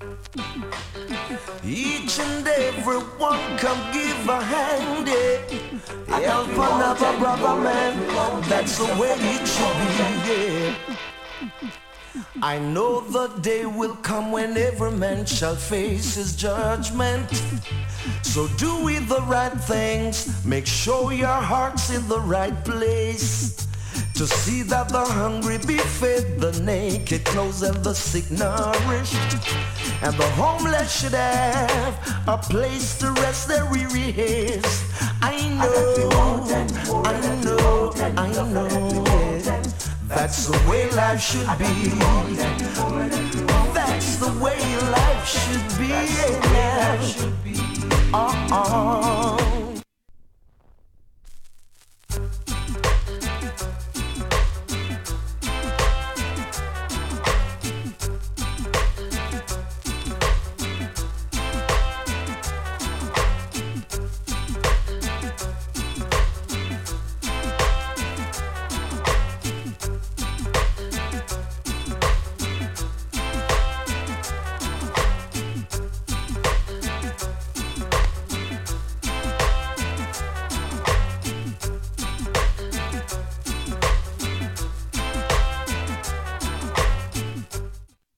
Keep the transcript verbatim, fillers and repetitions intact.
Each and every one come give a hand, yeah. Help another brother, man. That's the way it should be, yeah. I know the day will come when every man shall face his judgment. So do we the right things, make sure your heart's in the right place, to see that the hungry be fed, the naked clothes, and the sick nourished, and the homeless should have a place to rest their weary heads. I know, I know, I know, yeah. That's the way life should be.